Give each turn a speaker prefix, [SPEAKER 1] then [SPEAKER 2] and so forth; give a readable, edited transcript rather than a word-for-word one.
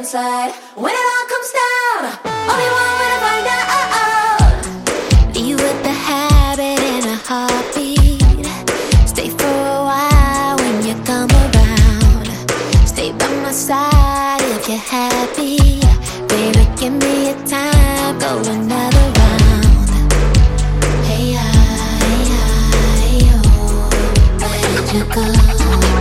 [SPEAKER 1] inside. When it all comes down, only one way to find out. Leave with the habit in a heartbeat. Stay for a while when you come around. Stay by my side if you're happy. Baby, give me a time, go another round. Hey, hey, oh, where'd you go?